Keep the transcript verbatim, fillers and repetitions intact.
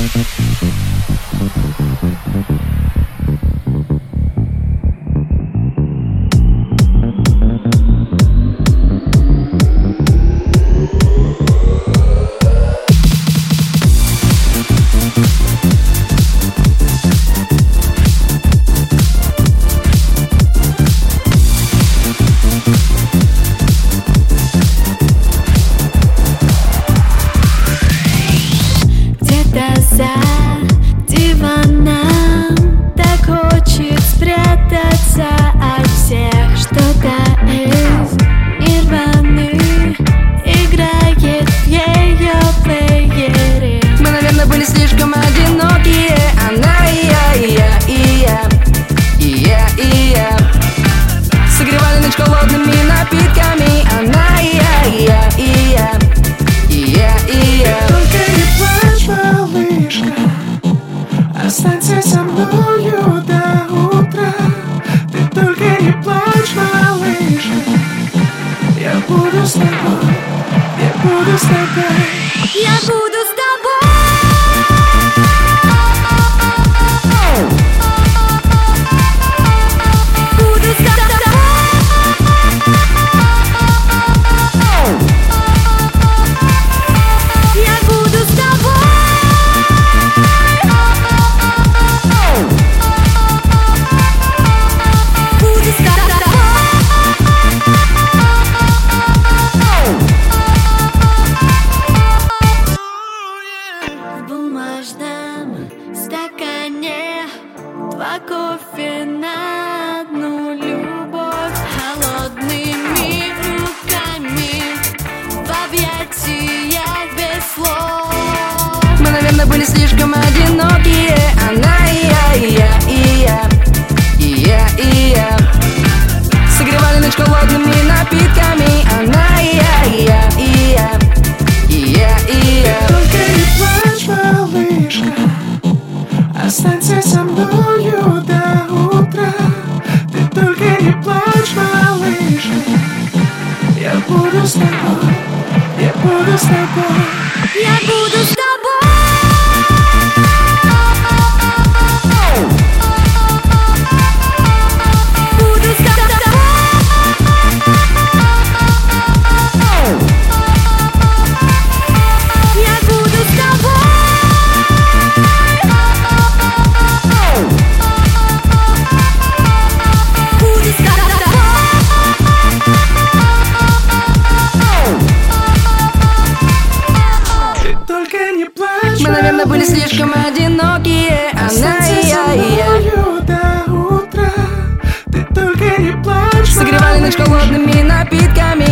За диваном так хочет спрятаться от всех. Что-то из Нирваны играет в ее плеере. Мы, наверное, были слишком одинокие. Она и я, и я, и я, и я, и я. Согревали ночь холодными напитками. Она и я, и я, и я, и я, и я. Только не плачь, малышка, останься со мною до утра. Ты только не плачь, малышка, я буду с тобой, я буду с тобой. Я буду с тобой. Буду с тобой. Я буду с тобой. Буду с тобой. В бумажном стакане два кофе на одну любовь. Холодными руками в объятиях без слов. Мы, наверное, были слишком одинокие. Она и я, и я, и я, и я, и я. Согревали ночь холодными напитками. Она и я, и я, и я, и я, и я. Только не плачь, малышка, останься со мною до утра. Ты только не плачь, малышка, я буду с тобой, я буду с тобой. Я буду с тобой. Буду с тобой. Я буду с тобой. Буду с тобой. Ты только не плачь, Мы, наверное, были слишком одинокие. Она и я, и я. до утра. Ты только не плачь, Согревали ночь малышка. холодными напитками.